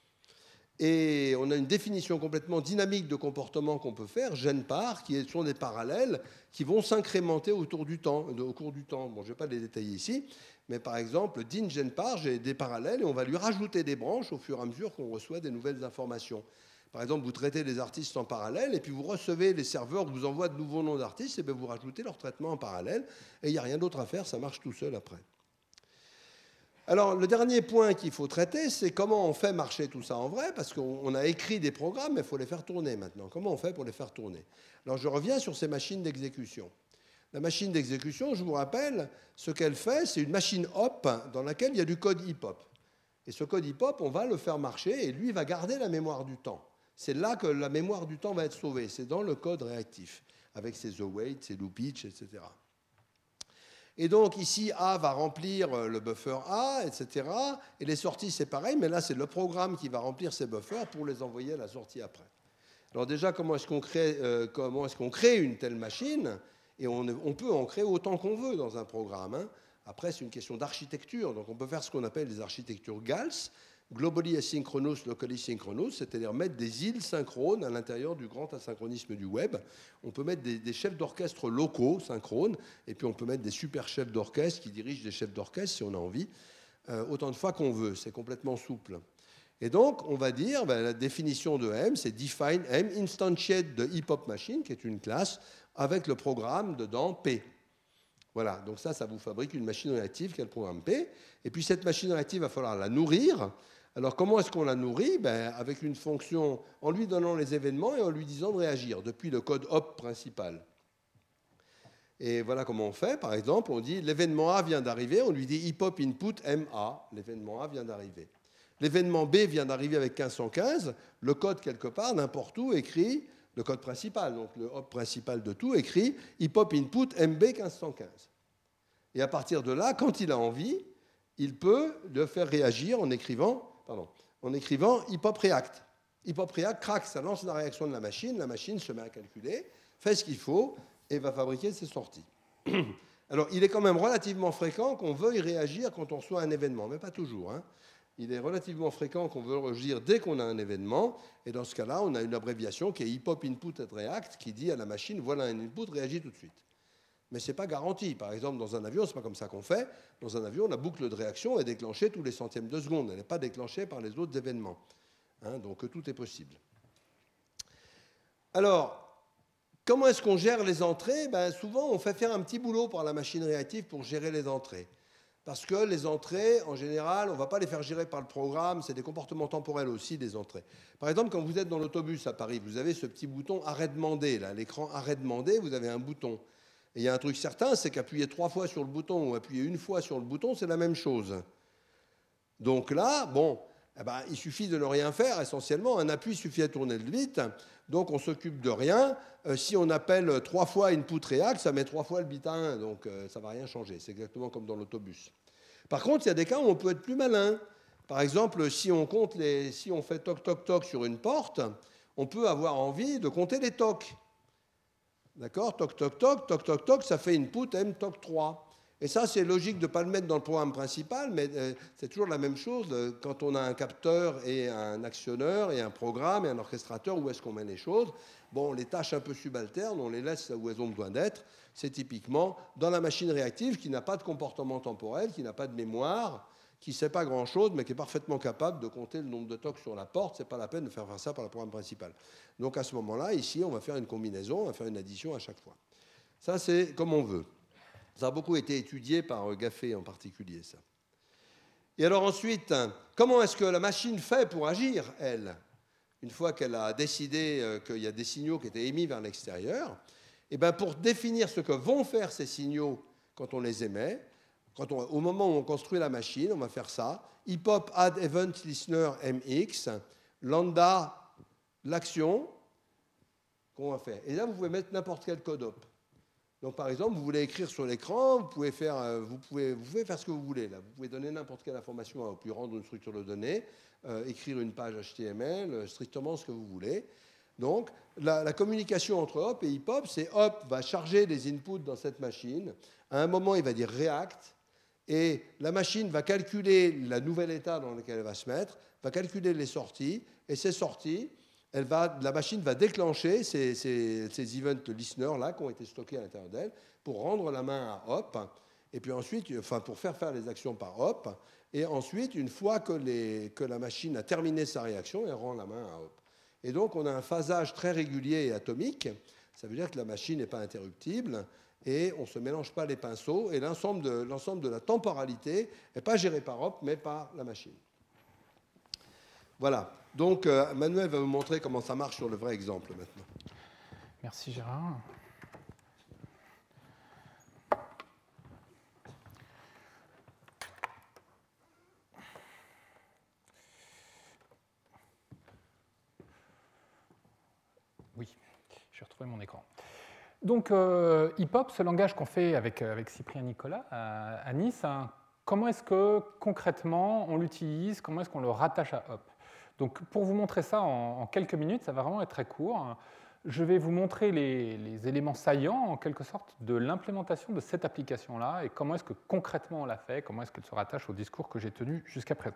Et on a une définition complètement dynamique de comportement qu'on peut faire, genpar, qui sont des parallèles qui vont s'incrémenter autour du temps, au cours du temps. Bon, je ne vais pas les détailler ici, mais par exemple, din genpar, j'ai des parallèles et on va lui rajouter des branches au fur et à mesure qu'on reçoit des nouvelles informations. Par exemple, vous traitez les artistes en parallèle et puis vous recevez les serveurs qui vous envoient de nouveaux noms d'artistes et bien vous rajoutez leur traitement en parallèle et il n'y a rien d'autre à faire, ça marche tout seul après. Alors, le dernier point qu'il faut traiter, c'est comment on fait marcher tout ça en vrai, parce qu'on a écrit des programmes, mais il faut les faire tourner maintenant. Comment on fait pour les faire tourner? Alors, je reviens sur ces machines d'exécution. La machine d'exécution, je vous rappelle, ce qu'elle fait, c'est une machine hop dans laquelle il y a du code hip-hop. Et ce code hip-hop, on va le faire marcher et lui va garder la mémoire du temps. C'est là que la mémoire du temps va être sauvée. C'est dans le code réactif, avec ses await, ses loop each, et cetera. Et donc ici, A va remplir le buffer A, et cetera. Et les sorties, c'est pareil, mais là, c'est le programme qui va remplir ces buffers pour les envoyer à la sortie après. Alors déjà, comment est-ce qu'on crée, euh, comment est-ce qu'on crée une telle machine? Et on, on peut en créer autant qu'on veut dans un programme. Hein. Après, c'est une question d'architecture. Donc, on peut faire ce qu'on appelle les architectures GALS, Globally Asynchronous, Locally Synchronous, c'est-à-dire mettre des îles synchrones à l'intérieur du grand asynchronisme du web. On peut mettre des, des chefs d'orchestre locaux synchrones, et puis on peut mettre des super chefs d'orchestre qui dirigent des chefs d'orchestre si on a envie, euh, autant de fois qu'on veut. C'est complètement souple. Et donc, on va dire, ben, la définition de M, c'est define M, instantiate de hip-hop machine, qui est une classe, avec le programme dedans P. Voilà, donc ça, ça vous fabrique une machine réactive qui a le programme P. Et puis cette machine réactive, il va falloir la nourrir. Alors comment est-ce qu'on la nourrit? Ben, avec une fonction, en lui donnant les événements et en lui disant de réagir, depuis le code hop principal. Et voilà comment on fait. Par exemple, on dit l'événement A vient d'arriver, on lui dit hip-hop input M A. L'événement A vient d'arriver. L'événement B vient d'arriver avec quinze cent quinze. Le code, quelque part, n'importe où, écrit le code principal. Donc le hop principal de tout écrit hip-hop input M B quinze cent quinze. Et à partir de là, quand il a envie, il peut le faire réagir en écrivant, pardon, en écrivant hip-hop react. Hip-hop react, crac, ça lance la réaction de la machine. La machine se met à calculer, fait ce qu'il faut et va fabriquer ses sorties. Alors, il est quand même relativement fréquent qu'on veuille réagir quand on reçoit un événement, mais pas toujours, hein. Il est relativement fréquent qu'on veut réagir dès qu'on a un événement, et dans ce cas-là, on a une abréviation qui est hip-hop input at react, qui dit à la machine, voilà un input, réagis tout de suite. Mais ce n'est pas garanti. Par exemple, dans un avion, ce n'est pas comme ça qu'on fait. Dans un avion, la boucle de réaction est déclenchée tous les centièmes de seconde. Elle n'est pas déclenchée par les autres événements. Hein, donc tout est possible. Alors, comment est-ce qu'on gère les entrées? Ben, souvent, on fait faire un petit boulot par la machine réactive pour gérer les entrées. Parce que les entrées, en général, on ne va pas les faire gérer par le programme, c'est des comportements temporels aussi, des entrées. Par exemple, quand vous êtes dans l'autobus à Paris, vous avez ce petit bouton « Arrêt demandé ». L'écran « Arrêt demandé », vous avez un bouton. Et il y a un truc certain, c'est qu'appuyer trois fois sur le bouton ou appuyer une fois sur le bouton, c'est la même chose. Donc là, bon, eh ben, il suffit de ne rien faire, essentiellement. Un appui suffit à tourner le bit, donc on ne s'occupe de rien. Euh, si on appelle trois fois input react, ça met trois fois le bit à un, donc euh, ça ne va rien changer. C'est exactement comme dans l'autobus. Par contre, il y a des cas où on peut être plus malin. Par exemple, si on, compte les, si on fait toc toc toc sur une porte, on peut avoir envie de compter les tocs. D'accord? Toc, toc, toc, toc, toc, toc, ça fait input M toc trois. Et ça, c'est logique de ne pas le mettre dans le programme principal, mais euh, c'est toujours la même chose euh, quand on a un capteur et un actionneur et un programme et un orchestrateur, où est-ce qu'on met les choses? Bon, les tâches un peu subalternes, on les laisse où elles ont besoin d'être. C'est typiquement dans la machine réactive qui n'a pas de comportement temporel, qui n'a pas de mémoire, qui ne sait pas grand-chose, mais qui est parfaitement capable de compter le nombre de tocs sur la porte. Ce n'est pas la peine de faire, faire ça par le programme principal. Donc à ce moment-là, ici, on va faire une combinaison, on va faire une addition à chaque fois. Ça, c'est comme on veut. Ça a beaucoup été étudié par Gaffey en particulier, ça. Et alors ensuite, comment est-ce que la machine fait pour agir, elle? Une fois qu'elle a décidé qu'il y a des signaux qui étaient émis vers l'extérieur, et bien pour définir ce que vont faire ces signaux quand on les émet, quand on, au moment où on construit la machine, on va faire ça. Hip-hop add event listener M X, lambda, l'action qu'on va faire. Et là, vous pouvez mettre n'importe quel code hop. Donc, par exemple, vous voulez écrire sur l'écran, vous pouvez faire, vous pouvez, vous pouvez faire ce que vous voulez. Là. Vous pouvez donner n'importe quelle information à hop, lui rendre une structure de données, euh, écrire une page H T M L, strictement ce que vous voulez. Donc, la, la communication entre hop et hip-hop, c'est hop va charger des inputs dans cette machine. À un moment, il va dire react. Et la machine va calculer le nouvel état dans lequel elle va se mettre, va calculer les sorties, et ces sorties, elle va, la machine va déclencher ces, ces, ces event listeners là qui ont été stockés à l'intérieur d'elle pour rendre la main à hop, et puis ensuite, enfin pour faire faire les actions par hop, et ensuite, une fois que, les, que la machine a terminé sa réaction, elle rend la main à hop. Et donc, on a un phasage très régulier et atomique. Ça veut dire que la machine n'est pas interruptible. Et on ne se mélange pas les pinceaux, et l'ensemble de, l'ensemble de la temporalité n'est pas géré par hop, mais par la machine. Voilà. Donc, euh, Manuel va vous montrer comment ça marche sur le vrai exemple maintenant. Merci Gérard. Oui, j'ai retrouvé mon écran. Donc, euh, hip-hop, ce langage qu'on fait avec, avec Cyprien Nicolas à, à Nice, hein, comment est-ce que concrètement on l'utilise, comment est-ce qu'on le rattache à hop? Donc, pour vous montrer ça en, en quelques minutes, ça va vraiment être très court. je vais vous montrer les, les éléments saillants, en quelque sorte, de l'implémentation de cette application-là et comment est-ce que concrètement on l'a fait, comment est-ce qu'elle se rattache au discours que j'ai tenu jusqu'à présent.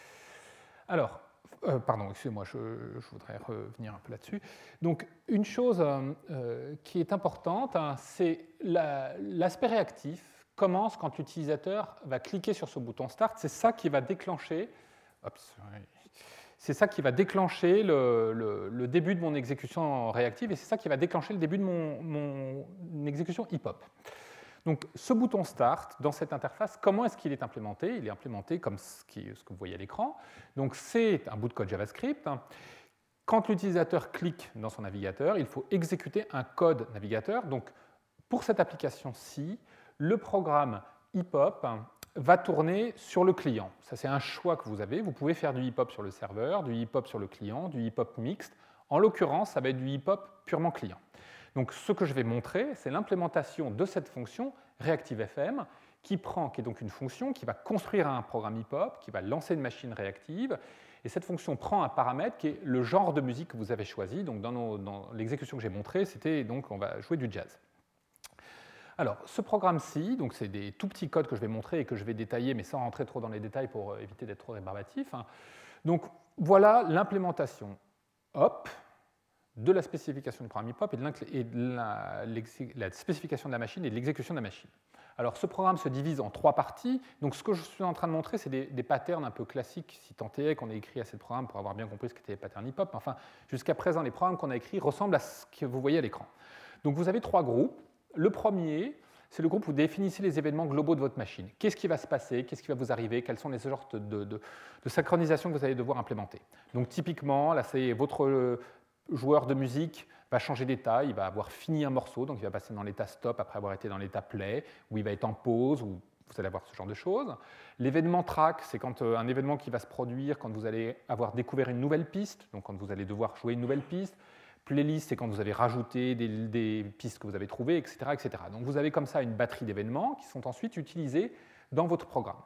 Alors, euh, pardon, excusez-moi, je, je voudrais revenir un peu là-dessus. Donc, une chose euh, qui est importante, hein, c'est la, l'aspect réactif commence quand l'utilisateur va cliquer sur ce bouton Start. C'est ça qui va déclencher... Oups, c'est ça qui va déclencher le, le, le début de mon exécution réactive et c'est ça qui va déclencher le début de mon, mon exécution hip-hop. Donc, ce bouton Start, dans cette interface, comment est-ce qu'il est implémenté? Il est implémenté comme ce, qui, ce que vous voyez à l'écran. Donc, c'est un bout de code JavaScript. Quand l'utilisateur clique dans son navigateur, il faut exécuter un code navigateur. Donc, pour cette application-ci, le programme hip-hop va tourner sur le client. Ça, c'est un choix que vous avez. Vous pouvez faire du hip-hop sur le serveur, du hip-hop sur le client, du hip-hop mixte. En l'occurrence, ça va être du hip-hop purement client. Donc, ce que je vais montrer, c'est l'implémentation de cette fonction ReactiveFM qui prend, qui est donc une fonction qui va construire un programme hip-hop, qui va lancer une machine réactive. Et cette fonction prend un paramètre qui est le genre de musique que vous avez choisi. Donc, dans, nos, dans l'exécution que j'ai montrée, c'était donc on va jouer du jazz. Alors, ce programme-ci, donc c'est des tout petits codes que je vais montrer et que je vais détailler, mais sans rentrer trop dans les détails pour éviter d'être trop rébarbatif. Hein. Donc, voilà l'implémentation hop de la spécification du programme hip-hop et de, et de la, la spécification de la machine et de l'exécution de la machine. Alors, ce programme se divise en trois parties. Donc, ce que je suis en train de montrer, c'est des, des patterns un peu classiques, si tant est qu'on ait écrit assez de programmes pour avoir bien compris ce qu'étaient les patterns hip-hop. Enfin, jusqu'à présent, les programmes qu'on a écrits ressemblent à ce que vous voyez à l'écran. Donc, vous avez trois groupes. Le premier, c'est le groupe où vous définissez les événements globaux de votre machine. Qu'est-ce qui va se passer? Qu'est-ce qui va vous arriver? Quelles sont les sortes de, de, de synchronisation que vous allez devoir implémenter? Donc, typiquement, là, c'est votre joueur de musique va changer d'état, il va avoir fini un morceau, donc il va passer dans l'état stop après avoir été dans l'état play, ou il va être en pause, ou vous allez avoir ce genre de choses. L'événement track, c'est quand euh, un événement qui va se produire quand vous allez avoir découvert une nouvelle piste, donc quand vous allez devoir jouer une nouvelle piste. Playlist, c'est quand vous avez rajouté des, des pistes que vous avez trouvées, et cetera, et cetera. Donc vous avez comme ça une batterie d'événements qui sont ensuite utilisés dans votre programme.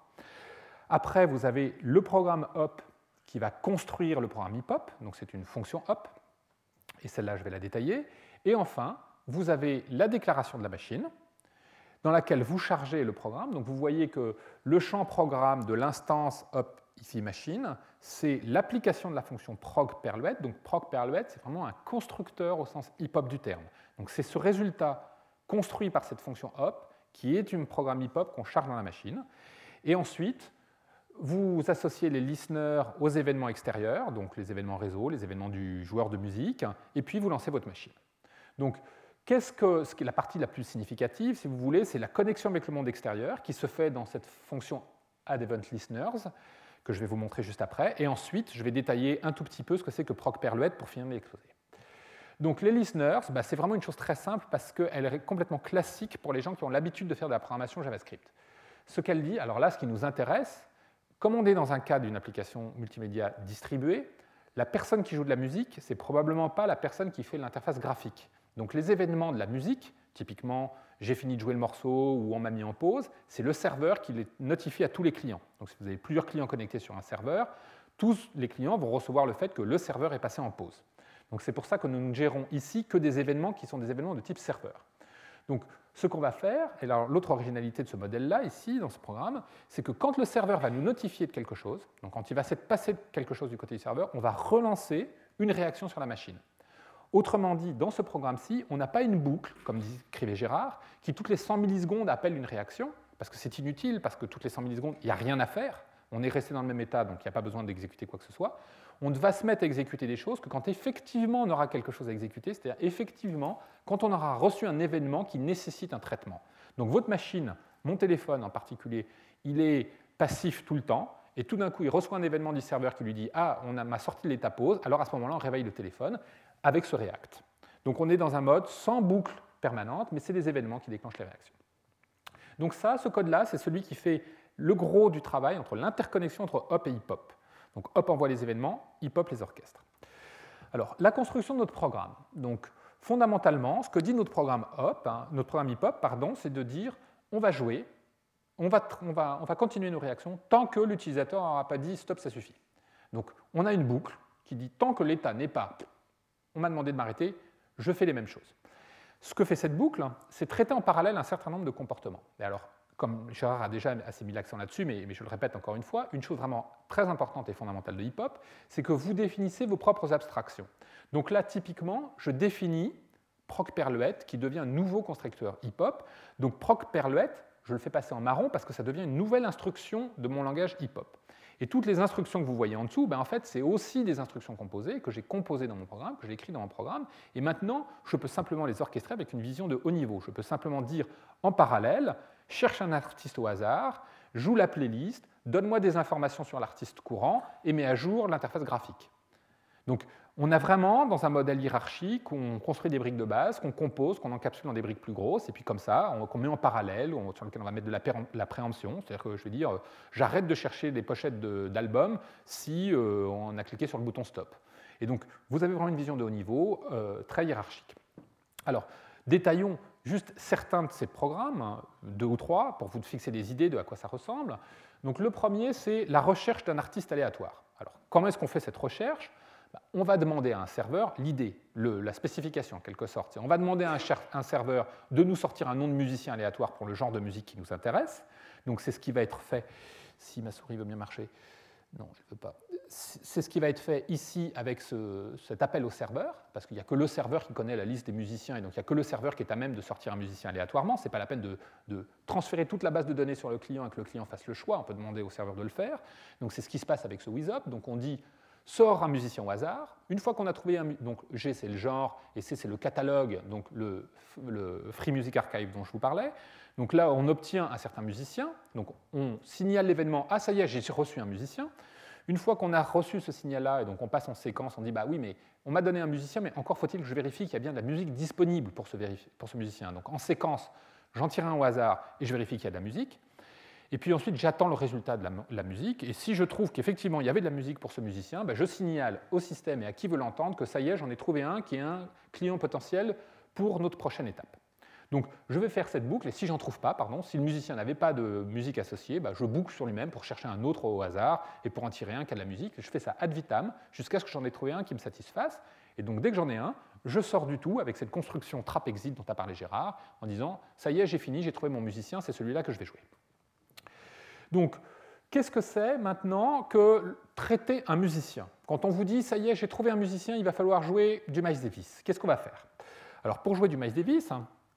Après, vous avez le programme hop qui va construire le programme hip-hop, donc c'est une fonction hop, et celle-là, je vais la détailler. Et enfin, vous avez la déclaration de la machine, dans laquelle vous chargez le programme. Donc vous voyez que le champ programme de l'instance hop ici machine, c'est l'application de la fonction prog_perluette. Donc prog_perluette, c'est vraiment un constructeur au sens hip-hop du terme. Donc c'est ce résultat construit par cette fonction hop qui est un programme hip-hop qu'on charge dans la machine. Et ensuite, vous associez les listeners aux événements extérieurs, donc les événements réseau, les événements du joueur de musique, et puis vous lancez votre machine. Donc, qu'est-ce que, ce qui est la partie la plus significative, si vous voulez, c'est la connexion avec le monde extérieur qui se fait dans cette fonction addEventListeners, que je vais vous montrer juste après, et ensuite, je vais détailler un tout petit peu ce que c'est que prog_perluette pour finir l'exposé. Donc, les listeners, bah, c'est vraiment une chose très simple parce qu'elle est complètement classique pour les gens qui ont l'habitude de faire de la programmation JavaScript. Ce qu'elle dit, alors là, ce qui nous intéresse, comme on est dans un cas d'une application multimédia distribuée, la personne qui joue de la musique, c'est probablement pas la personne qui fait l'interface graphique. Donc les événements de la musique, typiquement j'ai fini de jouer le morceau ou on m'a mis en pause, c'est le serveur qui les notifie à tous les clients. Donc si vous avez plusieurs clients connectés sur un serveur, tous les clients vont recevoir le fait que le serveur est passé en pause. Donc c'est pour ça que nous ne gérons ici que des événements qui sont des événements de type serveur. Donc, ce qu'on va faire, et l'autre originalité de ce modèle-là, ici, dans ce programme, c'est que quand le serveur va nous notifier de quelque chose, donc quand il va se passer quelque chose du côté du serveur, on va relancer une réaction sur la machine. Autrement dit, dans ce programme-ci, on n'a pas une boucle, comme écrivait Gérard, qui toutes les cent millisecondes appelle une réaction, parce que c'est inutile, parce que toutes les cent millisecondes, il n'y a rien à faire. On est resté dans le même état, donc il n'y a pas besoin d'exécuter quoi que ce soit. On va se mettre à exécuter des choses que quand effectivement on aura quelque chose à exécuter, c'est-à-dire effectivement quand on aura reçu un événement qui nécessite un traitement. Donc votre machine, mon téléphone en particulier, il est passif tout le temps, et tout d'un coup il reçoit un événement du serveur qui lui dit « Ah, on m'a sorti de l'état pause », alors à ce moment-là on réveille le téléphone avec ce React. Donc on est dans un mode sans boucle permanente, mais c'est des événements qui déclenchent les réactions. Donc ça, ce code-là, c'est celui qui fait le gros du travail entre l'interconnexion entre hop et hip-hop. Donc hop envoie les événements, hip-hop les orchestres. Alors, la construction de notre programme. Donc, fondamentalement, ce que dit notre programme hop, hein, notre programme hip-hop, pardon, c'est de dire on va jouer, on va, on, va, on va continuer nos réactions tant que l'utilisateur n'aura pas dit stop, ça suffit. Donc, on a une boucle qui dit tant que l'état n'est pas on m'a demandé de m'arrêter, je fais les mêmes choses. Ce que fait cette boucle, c'est traiter en parallèle un certain nombre de comportements. Et alors, comme Gérard a déjà assez mis l'accent là-dessus, mais, mais je le répète encore une fois, une chose vraiment très importante et fondamentale de hip-hop, c'est que vous définissez vos propres abstractions. Donc là, typiquement, je définis proc-perluette qui devient un nouveau constructeur hip-hop. Donc proc-perluette, je le fais passer en marron parce que ça devient une nouvelle instruction de mon langage hip-hop. Et toutes les instructions que vous voyez en dessous, ben en fait, c'est aussi des instructions composées que j'ai composées dans mon programme, que j'ai écrites dans mon programme. Et maintenant, je peux simplement les orchestrer avec une vision de haut niveau. Je peux simplement dire en parallèle, cherche un artiste au hasard, joue la playlist, donne-moi des informations sur l'artiste courant et mets à jour l'interface graphique. Donc, on a vraiment, dans un modèle hiérarchique, on construit des briques de base, qu'on compose, qu'on encapsule dans des briques plus grosses, et puis comme ça, on, qu'on met en parallèle, on, sur lequel on va mettre de la, la préemption, c'est-à-dire que je vais dire, euh, j'arrête de chercher des pochettes de, d'albums si euh, on a cliqué sur le bouton stop. Et donc, vous avez vraiment une vision de haut niveau, euh, très hiérarchique. Alors, détaillons juste certains de ces programmes, deux ou trois, pour vous fixer des idées de à quoi ça ressemble. Donc, le premier, c'est la recherche d'un artiste aléatoire. Alors, comment est-ce qu'on fait cette recherche ? On va demander à un serveur l'idée, le, la spécification en quelque sorte. On va demander à un, un serveur de nous sortir un nom de musicien aléatoire pour le genre de musique qui nous intéresse. Donc c'est ce qui va être fait, si ma souris veut bien marcher, non, je ne veux pas. C'est ce qui va être fait ici avec ce, cet appel au serveur, parce qu'il n'y a que le serveur qui connaît la liste des musiciens, et donc il n'y a que le serveur qui est à même de sortir un musicien aléatoirement. Ce n'est pas la peine de, de transférer toute la base de données sur le client et que le client fasse le choix, on peut demander au serveur de le faire. Donc c'est ce qui se passe avec ce WizUp. Donc on dit sort un musicien au hasard. Une fois qu'on a trouvé un... Donc G, c'est le genre, et C, c'est le catalogue, donc le, le Free Music Archive dont je vous parlais. Donc là, on obtient un certain musicien. Donc on signale l'événement, ah ça y est, j'ai reçu un musicien. Une fois qu'on a reçu ce signal-là, et donc on passe en séquence, on dit, bah oui, mais on m'a donné un musicien, mais encore faut-il que je vérifie qu'il y a bien de la musique disponible pour ce, pour ce musicien. Donc en séquence, j'en tire un au hasard et je vérifie qu'il y a de la musique. Et puis ensuite, j'attends le résultat de la, la musique. Et si je trouve qu'effectivement, il y avait de la musique pour ce musicien, ben je signale au système et à qui veut l'entendre que ça y est, j'en ai trouvé un qui est un client potentiel pour notre prochaine étape. Donc, je vais faire cette boucle. Et si j'en trouve pas, pardon, si le musicien n'avait pas de musique associée, ben je boucle sur lui-même pour chercher un autre au hasard et pour en tirer un qui a de la musique. Et je fais ça ad vitam jusqu'à ce que j'en ai trouvé un qui me satisfasse. Et donc, dès que j'en ai un, je sors du tout avec cette construction trap-exit dont a parlé Gérard en disant « ça y est, j'ai fini, j'ai trouvé mon musicien, c'est celui-là que je vais jouer ». Donc, qu'est-ce que c'est maintenant que traiter un musicien ? Quand on vous dit, ça y est, j'ai trouvé un musicien, il va falloir jouer du Miles Davis. Qu'est-ce qu'on va faire ? Alors, pour jouer du Miles Davis,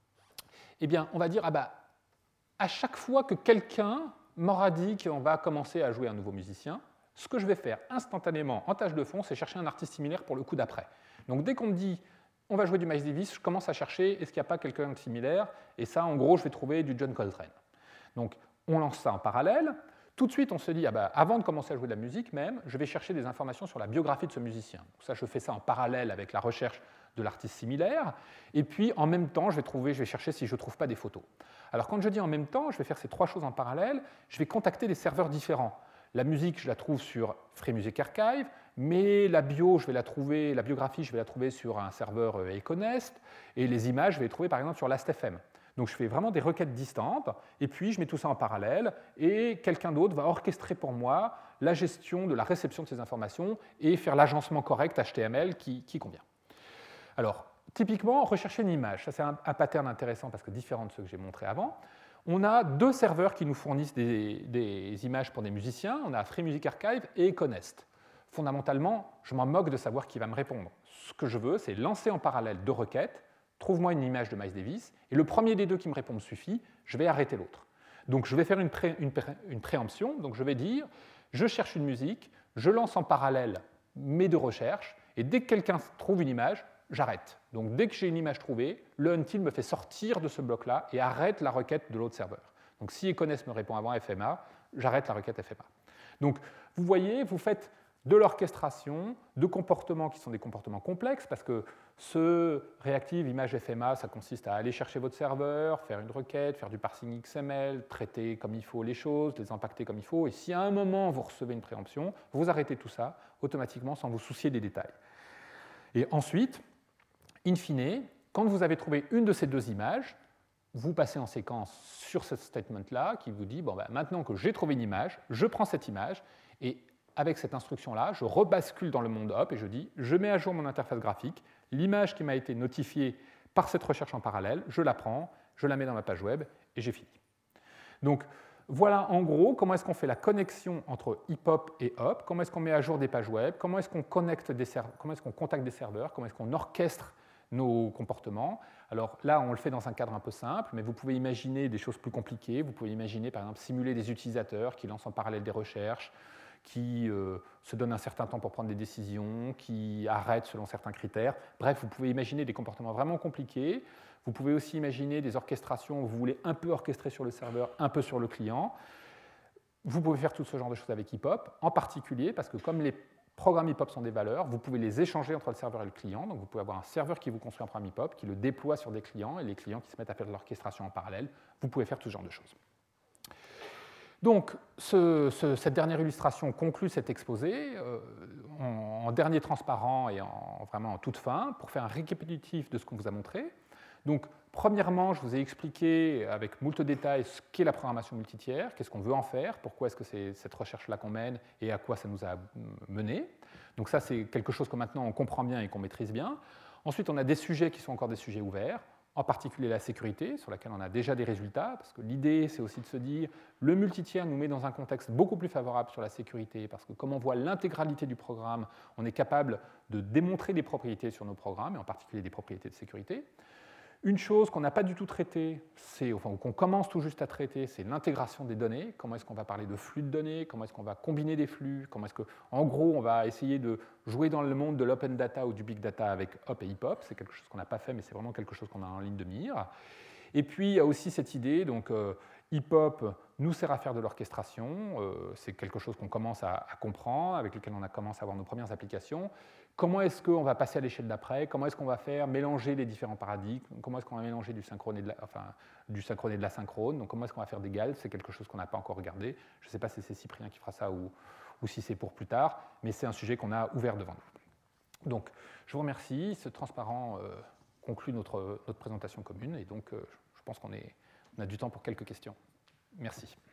eh bien, on va dire, ah bah, à chaque fois que quelqu'un m'aura dit qu'on va commencer à jouer un nouveau musicien, ce que je vais faire instantanément en tâche de fond, c'est chercher un artiste similaire pour le coup d'après. Donc, dès qu'on me dit, on va jouer du Miles Davis, je commence à chercher, est-ce qu'il n'y a pas quelqu'un de similaire ? Et ça, en gros, je vais trouver du John Coltrane. Donc, on lance ça en parallèle. Tout de suite, on se dit, ah bah, avant de commencer à jouer de la musique même, je vais chercher des informations sur la biographie de ce musicien. Donc ça, je fais ça en parallèle avec la recherche de l'artiste similaire. Et puis, en même temps, je vais, trouver, je vais chercher si je ne trouve pas des photos. Alors, quand je dis en même temps, je vais faire ces trois choses en parallèle. Je vais contacter des serveurs différents. La musique, je la trouve sur Free Music Archive, mais la bio, je vais la trouver, la biographie, je vais la trouver sur un serveur Econest, et les images, je vais les trouver par exemple sur Last F M. Donc je fais vraiment des requêtes distantes, et puis je mets tout ça en parallèle, et quelqu'un d'autre va orchestrer pour moi la gestion de la réception de ces informations et faire l'agencement correct H T M L qui, qui convient. Alors, typiquement, rechercher une image, ça c'est un, un pattern intéressant parce que différent de ceux que j'ai montrés avant. On a deux serveurs qui nous fournissent des, des images pour des musiciens, on a Free Music Archive et Econest. Fondamentalement, je m'en moque de savoir qui va me répondre. Ce que je veux, c'est lancer en parallèle deux requêtes, trouve-moi une image de Miles Davis, et le premier des deux qui me répond me suffit, je vais arrêter l'autre. Donc je vais faire une, pré, une, pré, une préemption, donc je vais dire, je cherche une musique, je lance en parallèle mes deux recherches, et dès que quelqu'un trouve une image, j'arrête. Donc dès que j'ai une image trouvée, le until me fait sortir de ce bloc-là et arrête la requête de l'autre serveur. Donc si Econest me répond avant F M A, j'arrête la requête F M A. Donc vous voyez, vous faites de l'orchestration, de comportements qui sont des comportements complexes, parce que ce réactive image F M A, ça consiste à aller chercher votre serveur, faire une requête, faire du parsing X M L, traiter comme il faut les choses, les impacter comme il faut, et si à un moment vous recevez une préemption, vous arrêtez tout ça automatiquement sans vous soucier des détails. Et ensuite, in fine, quand vous avez trouvé une de ces deux images, vous passez en séquence sur ce statement-là qui vous dit, bon, ben, maintenant que j'ai trouvé une image, je prends cette image, et avec cette instruction-là, je rebascule dans le monde hop et je dis, je mets à jour mon interface graphique, l'image qui m'a été notifiée par cette recherche en parallèle, je la prends, je la mets dans ma page web et j'ai fini. Donc voilà en gros comment est-ce qu'on fait la connexion entre hip-hop et hop, comment est-ce qu'on met à jour des pages web, comment est-ce qu'on connecte des serveurs, comment est-ce qu'on contacte des serveurs, comment est-ce qu'on orchestre nos comportements. Alors là, on le fait dans un cadre un peu simple, mais vous pouvez imaginer des choses plus compliquées. Vous pouvez imaginer, par exemple, simuler des utilisateurs qui lancent en parallèle des recherches, qui euh, se donnent un certain temps pour prendre des décisions, qui arrêtent selon certains critères. Bref, vous pouvez imaginer des comportements vraiment compliqués. Vous pouvez aussi imaginer des orchestrations où vous voulez un peu orchestrer sur le serveur, un peu sur le client. Vous pouvez faire tout ce genre de choses avec hip-hop, en particulier parce que comme les programmes hip-hop sont des valeurs, vous pouvez les échanger entre le serveur et le client. Donc vous pouvez avoir un serveur qui vous construit un programme hip-hop, qui le déploie sur des clients, et les clients qui se mettent à faire de l'orchestration en parallèle. Vous pouvez faire tout ce genre de choses. Donc, ce, ce, cette dernière illustration conclut cet exposé euh, en, en dernier transparent et en, vraiment en toute fin, pour faire un récapitulatif de ce qu'on vous a montré. Donc, premièrement, je vous ai expliqué avec moult détails ce qu'est la programmation multitiers, qu'est-ce qu'on veut en faire, pourquoi est-ce que c'est cette recherche-là qu'on mène et à quoi ça nous a mené. Donc ça, c'est quelque chose que maintenant on comprend bien et qu'on maîtrise bien. Ensuite, on a des sujets qui sont encore des sujets ouverts, en particulier la sécurité, sur laquelle on a déjà des résultats, parce que l'idée, c'est aussi de se dire, le multitiers nous met dans un contexte beaucoup plus favorable sur la sécurité, parce que comme on voit l'intégralité du programme, on est capable de démontrer des propriétés sur nos programmes, et en particulier des propriétés de sécurité. Une chose qu'on n'a pas du tout traitée, c'est, enfin, ou qu'on commence tout juste à traiter, c'est l'intégration des données. Comment est-ce qu'on va parler de flux de données? Comment est-ce qu'on va combiner des flux? Comment est-ce que, en gros, on va essayer de jouer dans le monde de l'open data ou du big data avec hop et hip-hop? C'est quelque chose qu'on n'a pas fait, mais c'est vraiment quelque chose qu'on a en ligne de mire. Et puis, il y a aussi cette idée, donc euh, hip-hop nous sert à faire de l'orchestration. Euh, c'est quelque chose qu'on commence à, à comprendre, avec lequel on a commencé à avoir nos premières applications. Comment est-ce qu'on va passer à l'échelle d'après? Comment est-ce qu'on va faire mélanger les différents paradigmes? Comment est-ce qu'on va mélanger du synchrone et de la, enfin, du synchrone et de l'asynchrone? Donc comment est-ce qu'on va faire d'égal? C'est quelque chose qu'on n'a pas encore regardé. Je ne sais pas si c'est Cyprien qui fera ça ou, ou si c'est pour plus tard, mais c'est un sujet qu'on a ouvert devant nous. Donc je vous remercie. Ce transparent euh, conclut notre, notre présentation commune et donc euh, je pense qu'on est, on a du temps pour quelques questions. Merci.